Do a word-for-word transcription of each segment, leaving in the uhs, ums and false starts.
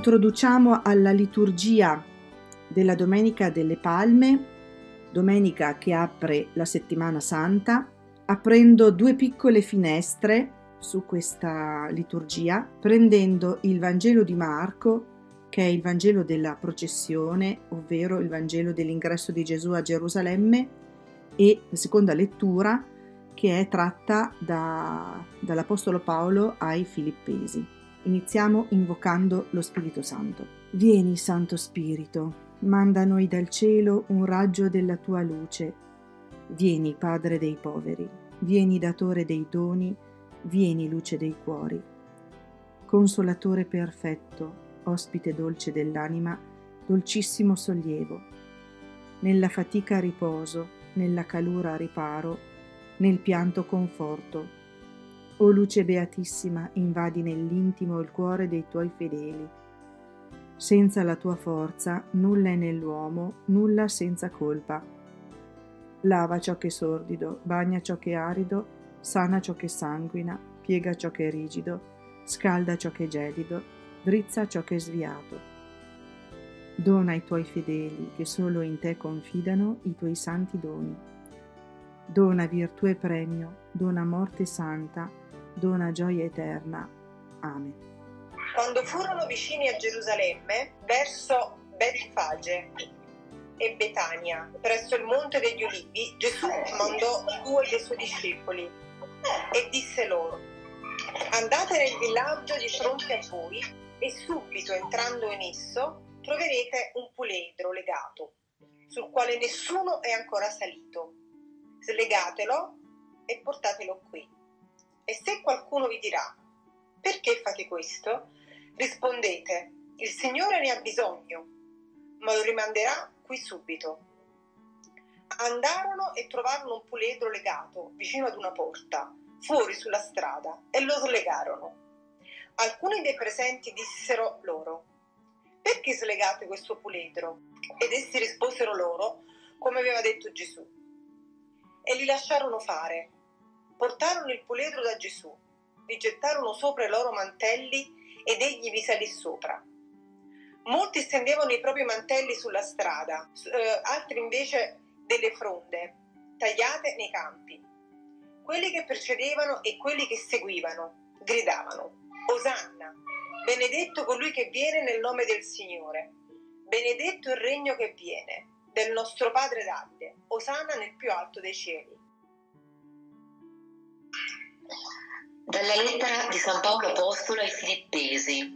introduciamo alla liturgia della Domenica delle Palme, domenica che apre la Settimana Santa, aprendo due piccole finestre su questa liturgia, prendendo il Vangelo di Marco, che è il Vangelo della processione, ovvero il Vangelo dell'ingresso di Gesù a Gerusalemme, e la seconda lettura che è tratta da, dall'Apostolo Paolo ai Filippesi. Iniziamo invocando lo Spirito Santo. Vieni, Santo Spirito, manda a noi dal cielo un raggio della tua luce. Vieni, Padre dei poveri, vieni, datore dei doni, vieni, luce dei cuori. Consolatore perfetto, ospite dolce dell'anima, dolcissimo sollievo. Nella fatica riposo, nella calura riparo, nel pianto conforto. O luce beatissima, invadi nell'intimo il cuore dei tuoi fedeli. Senza la tua forza nulla è nell'uomo, nulla senza colpa. Lava ciò che è sordido, bagna ciò che è arido, sana ciò che sanguina, piega ciò che è rigido, scalda ciò che è gelido, drizza ciò che è sviato. Dona ai tuoi fedeli, che solo in te confidano, i tuoi santi doni. Dona virtù e premio, dona morte santa, dona gioia eterna. Amen. Quando furono vicini a Gerusalemme, verso Betfage e Betania, presso il Monte degli Ulivi, Gesù mandò due dei suoi discepoli e disse loro: andate nel villaggio di fronte a voi e subito entrando in esso troverete un puledro legato, sul quale nessuno è ancora salito. Slegatelo e portatelo qui. E se qualcuno vi dirà: perché fate questo? Rispondete: il Signore ne ha bisogno, ma lo rimanderà qui subito. Andarono e trovarono un puledro legato vicino ad una porta, fuori sulla strada, e lo slegarono. Alcuni dei presenti dissero loro: perché slegate questo puledro? Ed essi risposero loro come aveva detto Gesù. E li lasciarono fare. Portarono il puledro da Gesù, vi gettarono sopra i loro mantelli ed egli vi salì sopra. Molti stendevano i propri mantelli sulla strada, eh, altri invece delle fronde tagliate nei campi. Quelli che precedevano e quelli che seguivano gridavano: Osanna, benedetto colui che viene nel nome del Signore, benedetto il regno che viene del nostro padre Davide, Osanna nel più alto dei cieli. Dalla lettera di San Paolo Apostolo ai Filippesi.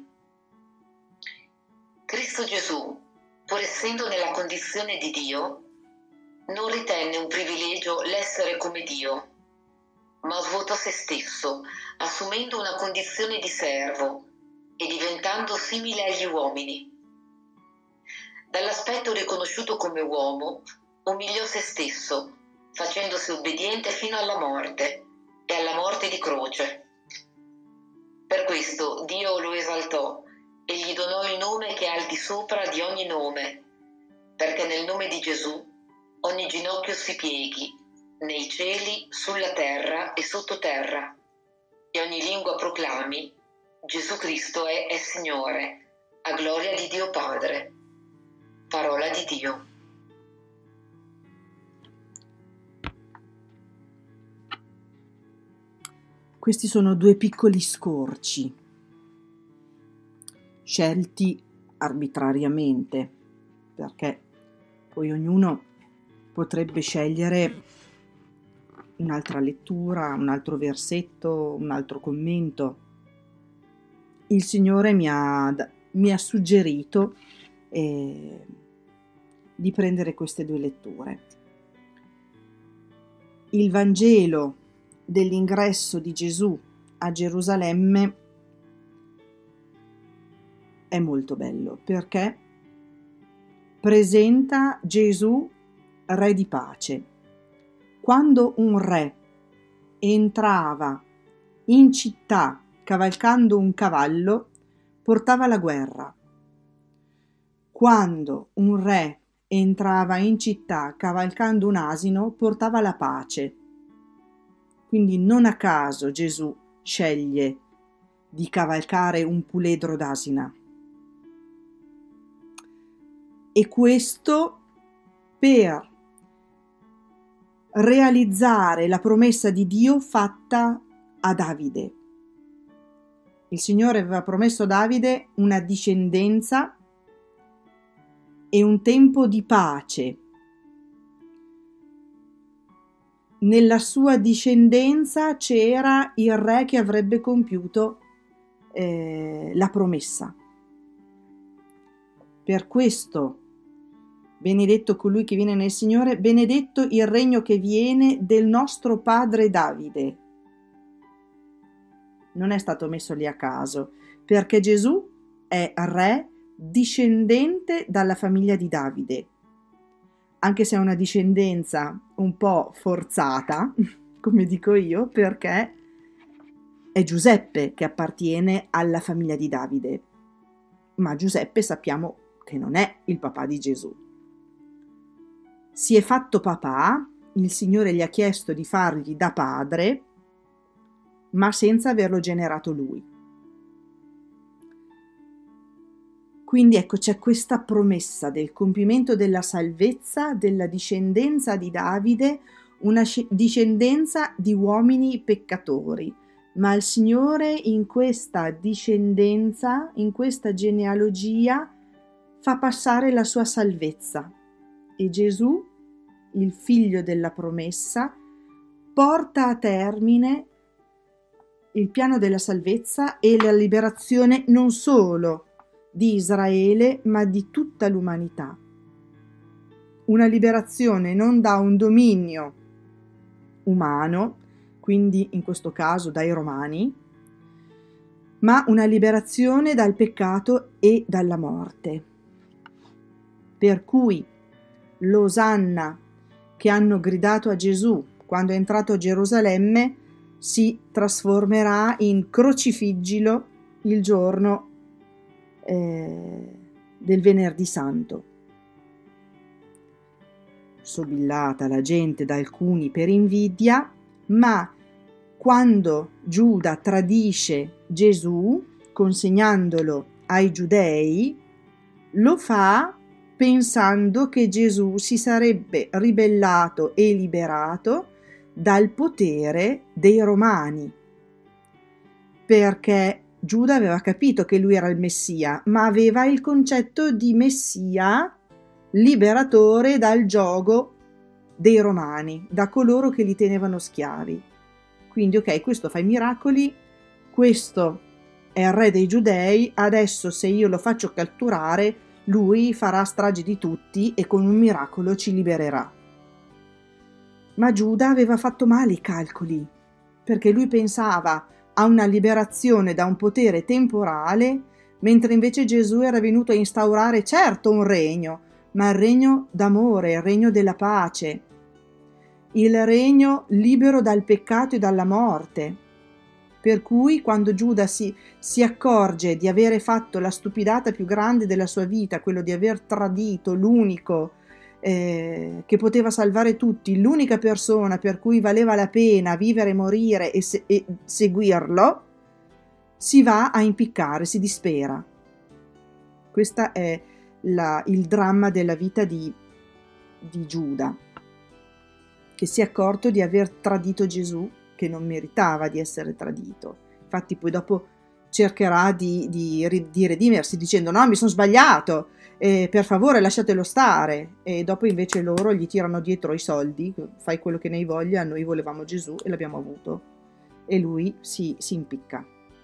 Cristo Gesù, pur essendo nella condizione di Dio, non ritenne un privilegio l'essere come Dio, ma svuotò se stesso, assumendo una condizione di servo e diventando simile agli uomini. Dall'aspetto riconosciuto come uomo, umiliò se stesso, facendosi obbediente fino alla morte e alla morte di croce. Per questo Dio lo esaltò e gli donò il nome che è al di sopra di ogni nome, perché nel nome di Gesù ogni ginocchio si pieghi, nei cieli, sulla terra e sottoterra, e ogni lingua proclami: Gesù Cristo è, è Signore, a gloria di Dio Padre. Parola di Dio. Questi sono due piccoli scorci, scelti arbitrariamente, perché poi ognuno potrebbe scegliere un'altra lettura, un altro versetto, un altro commento. Il Signore mi ha, mi ha suggerito eh, di prendere queste due letture. Il Vangelo dell'ingresso di Gesù a Gerusalemme è molto bello perché presenta Gesù re di pace. Quando un re entrava in città cavalcando un cavallo, portava la guerra. Quando un re entrava in città cavalcando un asino, portava la pace. Quindi non a caso Gesù sceglie di cavalcare un puledro d'asina. e questo per realizzare la promessa di Dio fatta a Davide. Il Signore aveva promesso a Davide una discendenza e un tempo di pace. Nella sua discendenza c'era il re che avrebbe compiuto eh, la promessa. Per questo, benedetto colui che viene nel Signore, benedetto il regno che viene del nostro padre Davide. Non è stato messo lì a caso, perché Gesù è re discendente dalla famiglia di Davide, anche se è una discendenza un po' forzata, come dico io, perché è Giuseppe che appartiene alla famiglia di Davide, ma Giuseppe sappiamo che non è il papà di Gesù. Si è fatto papà, il Signore gli ha chiesto di fargli da padre, ma senza averlo generato lui. Quindi ecco, c'è questa promessa del compimento della salvezza, della discendenza di Davide, una discendenza di uomini peccatori, ma il Signore in questa discendenza, in questa genealogia, fa passare la sua salvezza. E Gesù, il figlio della promessa, porta a termine il piano della salvezza e la liberazione non solo di Israele, ma di tutta l'umanità. Una liberazione non da un dominio umano, quindi in questo caso dai Romani, ma una liberazione dal peccato e dalla morte. Per cui l'Osanna che hanno gridato a Gesù quando è entrato a Gerusalemme si trasformerà in crocifiggilo il giorno eh, del Venerdì Santo. Sobillata la gente da alcuni per invidia, ma quando Giuda tradisce Gesù consegnandolo ai giudei, lo fa pensando che Gesù si sarebbe ribellato e liberato dal potere dei Romani, perché Giuda aveva capito che lui era il Messia, ma aveva il concetto di Messia liberatore dal giogo dei Romani, da coloro che li tenevano schiavi. Quindi, ok, questo fa i miracoli, questo è il re dei Giudei, adesso se io lo faccio catturare, lui farà strage di tutti e con un miracolo ci libererà. Ma Giuda aveva fatto male i calcoli, perché lui pensava a una liberazione da un potere temporale, mentre invece Gesù era venuto a instaurare certo un regno, ma il regno d'amore, il regno della pace, il regno libero dal peccato e dalla morte. Per cui quando Giuda si, si accorge di avere fatto la stupidata più grande della sua vita, quello di aver tradito l'unico eh, che poteva salvare tutti, l'unica persona per cui valeva la pena vivere e morire e, se, e seguirlo, si va a impiccare, si dispera. Questo è la, il dramma della vita di, di Giuda, che si è accorto di aver tradito Gesù, che non meritava di essere tradito. Infatti poi dopo cercherà di, di, di redimersi dicendo no, mi sono sbagliato, eh, per favore lasciatelo stare, e dopo invece loro gli tirano dietro i soldi, fai quello che ne hai voglia, noi volevamo Gesù e l'abbiamo avuto, e lui si, si impicca.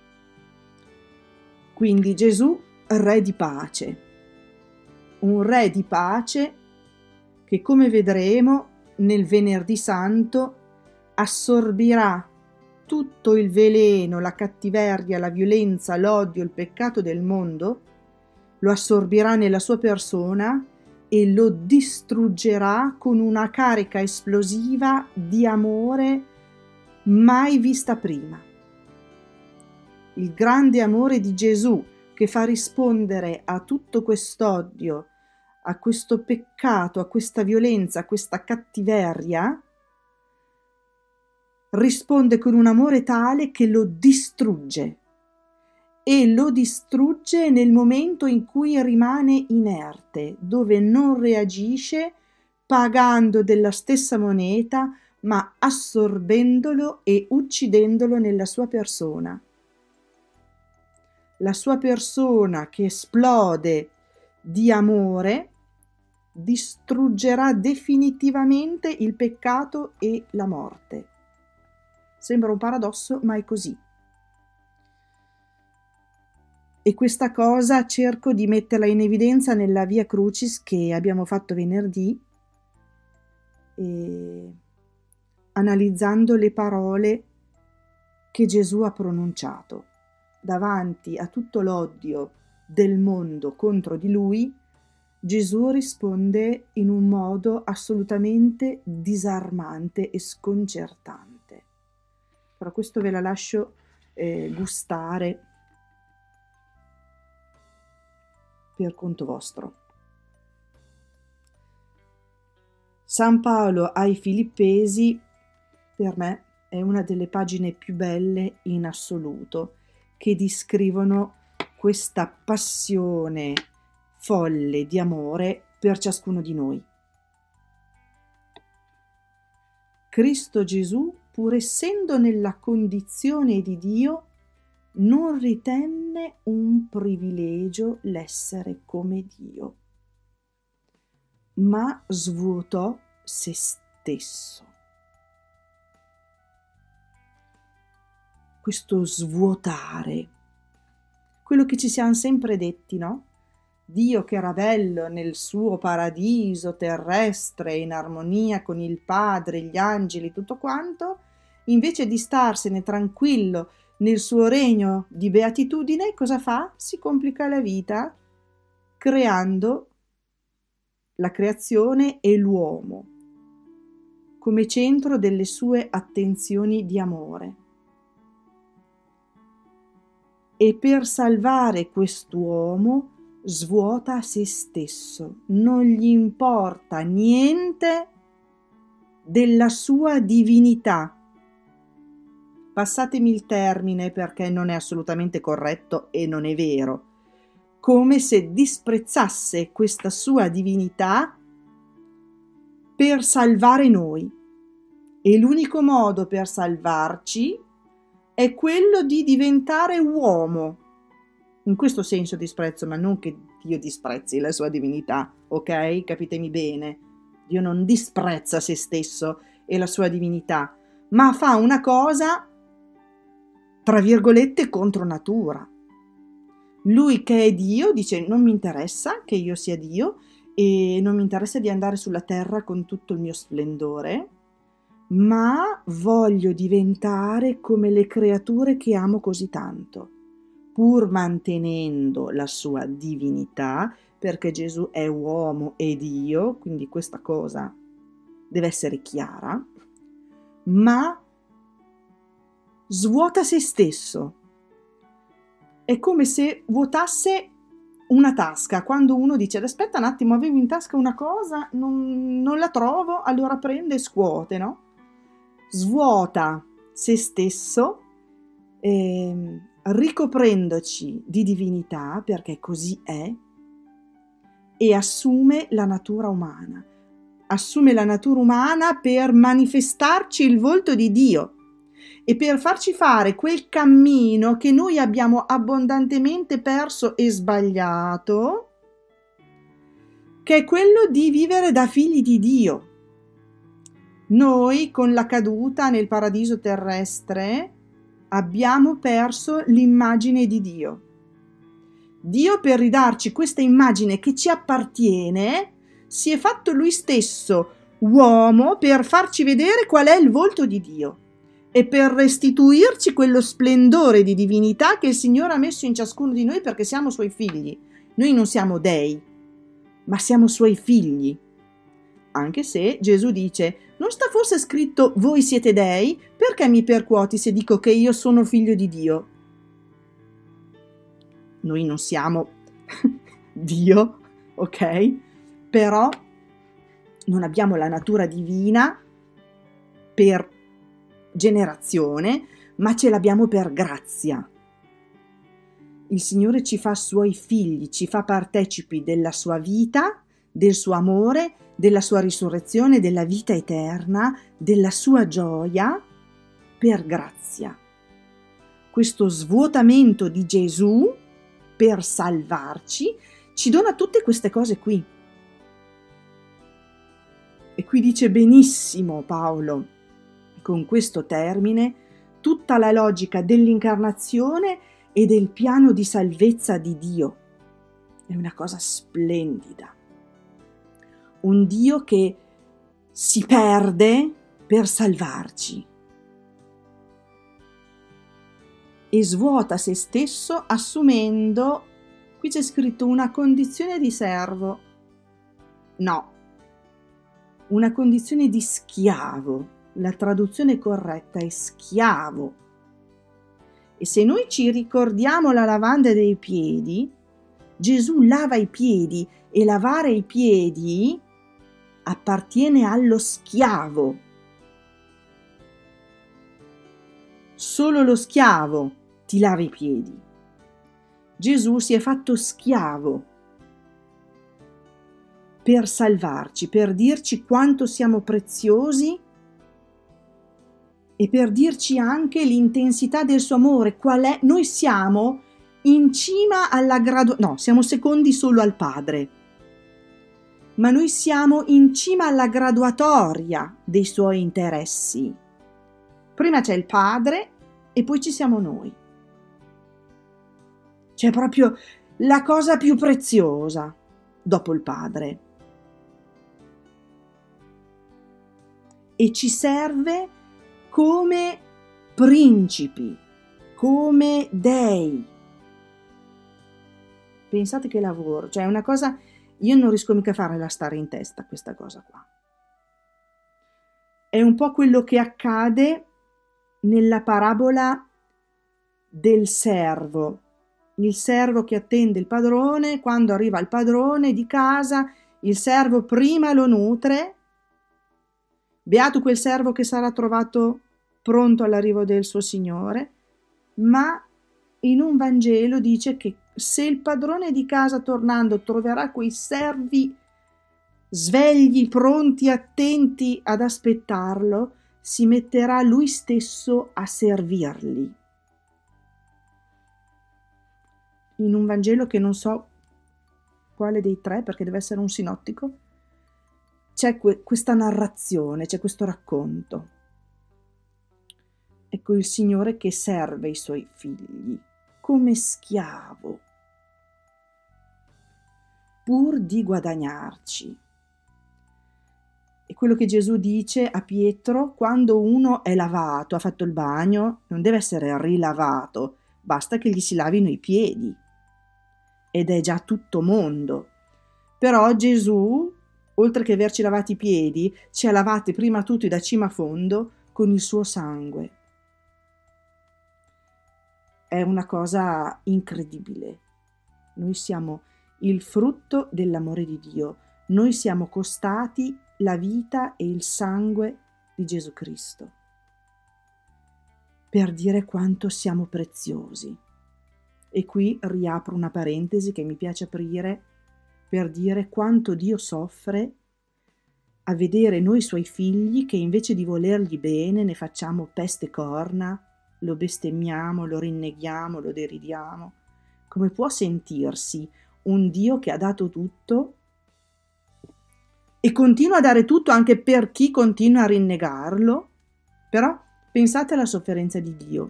Quindi Gesù, re di pace, un re di pace che, come vedremo nel Venerdì Santo, assorbirà tutto il veleno, la cattiveria, la violenza, l'odio, il peccato del mondo, lo assorbirà nella sua persona e lo distruggerà con una carica esplosiva di amore mai vista prima. Il grande amore di Gesù che fa rispondere a tutto quest'odio, a questo peccato, a questa violenza, a questa cattiveria, risponde con un amore tale che lo distrugge e lo distrugge nel momento in cui rimane inerte, dove non reagisce pagando della stessa moneta, ma assorbendolo e uccidendolo nella sua persona. La sua persona che esplode di amore distruggerà definitivamente il peccato e la morte. Sembra un paradosso, ma è così. E questa cosa cerco di metterla in evidenza nella Via Crucis che abbiamo fatto venerdì, e analizzando le parole che Gesù ha pronunciato davanti a tutto l'odio del mondo contro di lui. Gesù risponde in un modo assolutamente disarmante e sconcertante. Però questo ve la lascio eh, gustare per conto vostro. San Paolo ai Filippesi per me è una delle pagine più belle in assoluto, che descrivono questa passione folle di amore per ciascuno di noi. Cristo Gesù, pur essendo nella condizione di Dio, non ritenne un privilegio l'essere come Dio, ma svuotò se stesso. Questo svuotare, quello che ci siamo sempre detti, no? Dio che era bello nel suo paradiso terrestre, in armonia con il Padre, gli angeli, tutto quanto, invece di starsene tranquillo nel suo regno di beatitudine, cosa fa? Si complica la vita creando la creazione e l'uomo come centro delle sue attenzioni di amore. E per salvare quest'uomo svuota se stesso, non gli importa niente della sua divinità. Passatemi il termine perché non è assolutamente corretto e non è vero, come se disprezzasse questa sua divinità per salvare noi. E l'unico modo per salvarci è quello di diventare uomo. In questo senso disprezzo, ma non che Dio disprezzi la sua divinità, ok? Capitemi bene. Dio non disprezza se stesso e la sua divinità, ma fa una cosa, tra virgolette, contro natura. Lui che è Dio dice: non mi interessa che io sia Dio e non mi interessa di andare sulla terra con tutto il mio splendore, ma voglio diventare come le creature che amo così tanto, pur mantenendo la sua divinità, perché Gesù è uomo e Dio, quindi questa cosa deve essere chiara, ma svuota se stesso. È come se vuotasse una tasca. Quando uno dice: aspetta un attimo, avevo in tasca una cosa, non, non la trovo, allora prende e scuote, no? Svuota se stesso, eh, ricoprendoci di divinità, perché così è, e assume la natura umana. Assume la natura umana per manifestarci il volto di Dio e per farci fare quel cammino che noi abbiamo abbondantemente perso e sbagliato, che è quello di vivere da figli di Dio. Noi con la caduta nel paradiso terrestre abbiamo perso l'immagine di Dio. Dio, per ridarci questa immagine che ci appartiene, si è fatto lui stesso uomo per farci vedere qual è il volto di Dio e per restituirci quello splendore di divinità che il Signore ha messo in ciascuno di noi, perché siamo suoi figli. Noi non siamo dei, ma siamo suoi figli. Anche se Gesù dice: non sta forse scritto voi siete dei? Perché mi percuoti se dico che io sono figlio di Dio? Noi non siamo Dio, ok? Però non abbiamo la natura divina per generazione, ma ce l'abbiamo per grazia. il Signore ci fa suoi figli, ci fa partecipi della sua vita, del suo amore, della sua risurrezione, della vita eterna, della sua gioia, per grazia. Questo svuotamento di Gesù per salvarci ci dona tutte queste cose qui. E qui dice benissimo Paolo, con questo termine, tutta la logica dell'incarnazione e del piano di salvezza di Dio. È una cosa splendida. Un Dio che si perde per salvarci e svuota se stesso assumendo, qui c'è scritto, una condizione di servo. No, una condizione di schiavo. La traduzione corretta è schiavo. E se noi ci ricordiamo la lavanda dei piedi, Gesù lava i piedi e lavare i piedi appartiene allo schiavo. Solo lo schiavo ti lava i piedi. Gesù si è fatto schiavo per salvarci, per dirci quanto siamo preziosi e per dirci anche l'intensità del suo amore, qual è. Noi siamo in cima alla graduatoria, no, siamo secondi solo al Padre, ma noi siamo in cima alla graduatoria dei suoi interessi. Prima c'è il Padre e poi ci siamo noi. C'è proprio la cosa più preziosa dopo il Padre. E ci serve come principi, come dei. Pensate che lavoro, cioè è una cosa, io non riesco mica a farla stare in testa questa cosa qua. È un po' quello che accade nella parabola del servo. Il servo che attende il padrone, quando arriva il padrone di casa, il servo prima lo nutre. Beato quel servo che sarà trovato pronto all'arrivo del suo Signore, ma in un Vangelo dice che se il padrone di casa tornando troverà quei servi svegli, pronti, attenti ad aspettarlo, si metterà lui stesso a servirli. In un Vangelo che non so quale dei tre, perché deve essere un sinottico, c'è que- questa narrazione, c'è questo racconto. Ecco il Signore che serve i suoi figli come schiavo, pur di guadagnarci. È quello che Gesù dice a Pietro: quando uno è lavato, ha fatto il bagno, non deve essere rilavato, basta che gli si lavino i piedi. Ed è già tutto mondo. Però Gesù, oltre che averci lavati i piedi, ci ha lavati prima tutti da cima a fondo con il suo sangue. È una cosa incredibile. Noi siamo il frutto dell'amore di Dio. Noi siamo costati la vita e il sangue di Gesù Cristo, per dire quanto siamo preziosi. E qui riapro una parentesi che mi piace aprire per dire quanto Dio soffre a vedere noi suoi figli che invece di volergli bene ne facciamo peste corna, lo bestemmiamo, lo rinneghiamo, lo deridiamo. Come può sentirsi un Dio che ha dato tutto e continua a dare tutto anche per chi continua a rinnegarlo? Però pensate alla sofferenza di Dio.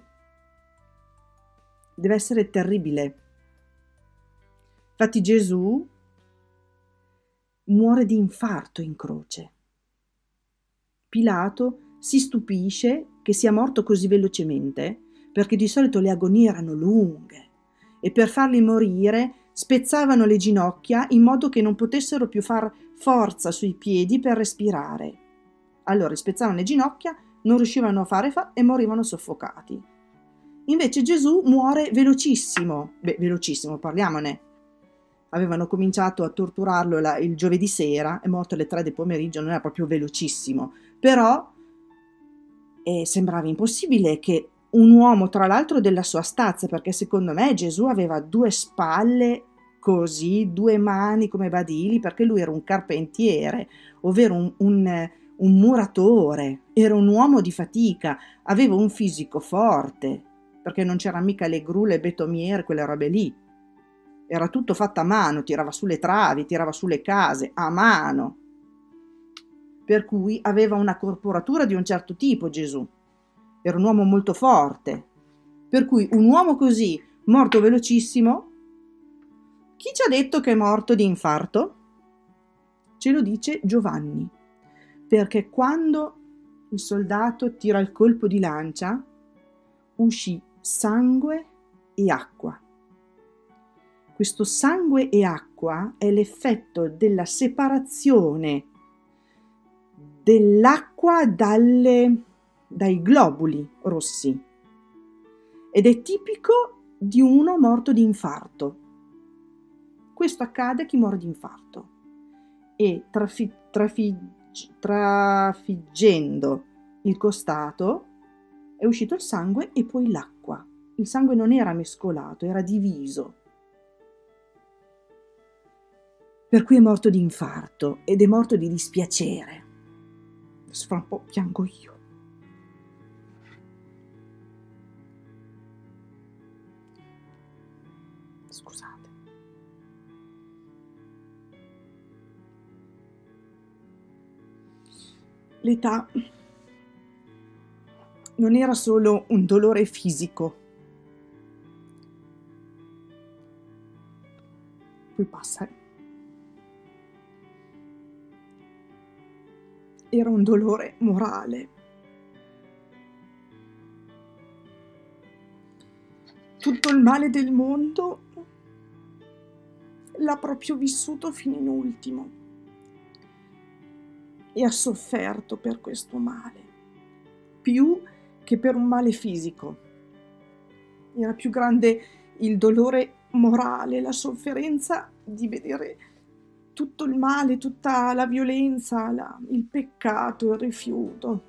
Deve essere terribile. Infatti Gesù muore di infarto in croce. Pilato si stupisce che sia morto così velocemente, perché di solito le agonie erano lunghe e per farli morire spezzavano le ginocchia in modo che non potessero più far forza sui piedi per respirare. Allora spezzavano le ginocchia, non riuscivano a fare fa- e morivano soffocati. Invece Gesù muore velocissimo, beh, velocissimo, parliamone. Avevano cominciato a torturarlo la, il giovedì sera, è morto alle tre del pomeriggio, non era proprio velocissimo, però eh, sembrava impossibile che un uomo tra l'altro della sua stazza, perché secondo me Gesù aveva due spalle così, due mani come badili, perché lui era un carpentiere, ovvero un, un, un muratore, era un uomo di fatica, aveva un fisico forte, perché non c'era mica le gru, le betomiere, quelle robe lì. Era tutto fatto a mano, tirava sulle travi, tirava sulle case, a mano. Per cui aveva una corporatura di un certo tipo Gesù. Era un uomo molto forte. Per cui un uomo così, morto velocissimo, chi ci ha detto che è morto di infarto? Ce lo dice Giovanni. Perché quando il soldato tira il colpo di lancia, uscì sangue e acqua. Questo sangue e acqua è l'effetto della separazione dell'acqua dalle, dai globuli rossi ed è tipico di uno morto di infarto. Questo accade a chi muore di infarto e trafi, trafi, trafiggendo il costato è uscito il sangue e poi l'acqua. Il sangue non era mescolato, era diviso. Per cui è morto di infarto ed è morto di dispiacere. Adesso fra un po' piango io. Scusate. L'età non era solo un dolore fisico. Poi passa. Era un dolore morale. Tutto il male del mondo l'ha proprio vissuto fino in ultimo e ha sofferto per questo male, più che per un male fisico. Era più grande il dolore morale, la sofferenza di vedere tutto il male, tutta la violenza, la, il peccato, il rifiuto.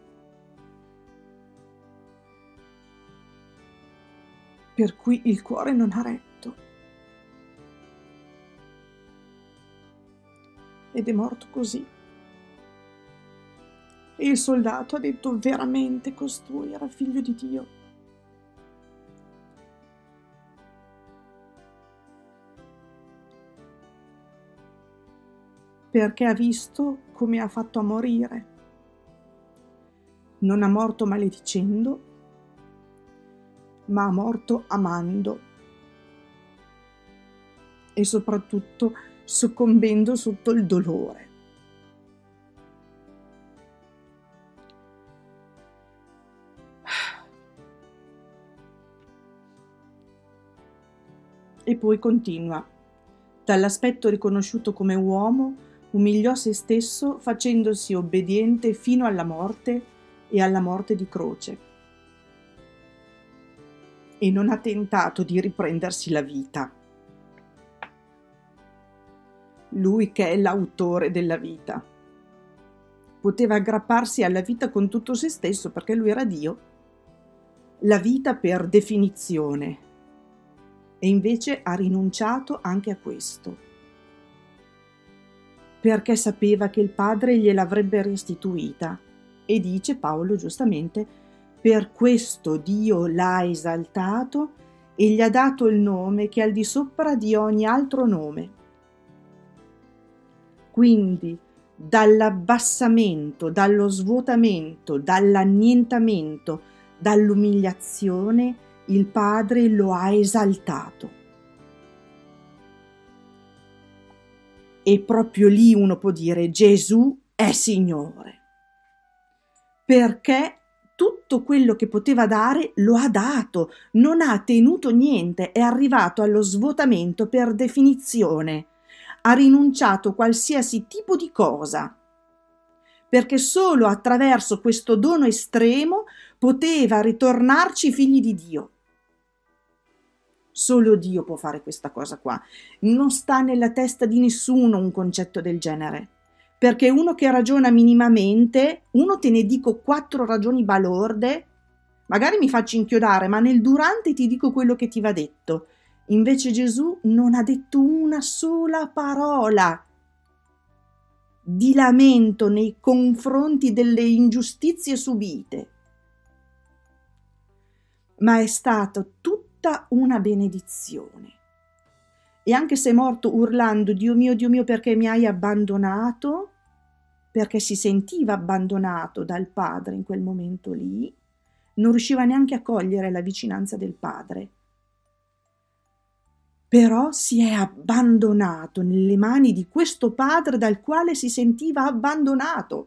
Per cui il cuore non ha retto. Ed è morto così. E il soldato ha detto: veramente costui era figlio di Dio. Perché ha visto come ha fatto a morire. Non ha morto maledicendo, ma ha morto amando e soprattutto soccombendo sotto il dolore. E poi continua: dall'aspetto riconosciuto come uomo, umiliò se stesso facendosi obbediente fino alla morte e alla morte di croce. E non ha tentato di riprendersi la vita. Lui che è l'autore della vita. Poteva aggrapparsi alla vita con tutto se stesso perché lui era Dio. La vita per definizione. E invece ha rinunciato anche a questo. Perché sapeva che il Padre gliel'avrebbe restituita. E dice Paolo giustamente: per questo Dio l'ha esaltato e gli ha dato il nome che è al di sopra di ogni altro nome. Quindi dall'abbassamento, dallo svuotamento, dall'annientamento, dall'umiliazione, il Padre lo ha esaltato. E proprio lì uno può dire: Gesù è Signore, perché tutto quello che poteva dare lo ha dato, non ha tenuto niente, è arrivato allo svuotamento per definizione, ha rinunciato a qualsiasi tipo di cosa, perché solo attraverso questo dono estremo poteva ritornarci figli di Dio. Solo Dio può fare questa cosa qua. Non sta nella testa di nessuno un concetto del genere. Perché uno che ragiona minimamente, uno te ne dico quattro ragioni balorde, Magari mi faccio inchiodare, ma nel durante ti dico quello che ti va detto. Invece Gesù non ha detto una sola parola di lamento nei confronti delle ingiustizie subite, ma è stata tutta una benedizione. E anche se è morto urlando Dio mio, Dio mio, perché mi hai abbandonato, perché si sentiva abbandonato dal Padre in quel momento lì, non riusciva neanche a cogliere la vicinanza del Padre. Però si è abbandonato nelle mani di questo Padre dal quale si sentiva abbandonato.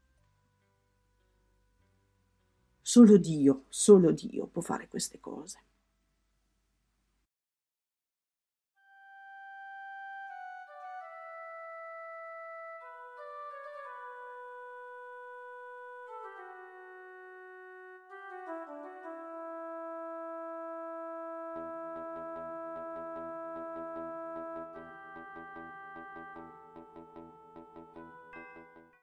Solo Dio, solo Dio può fare queste cose.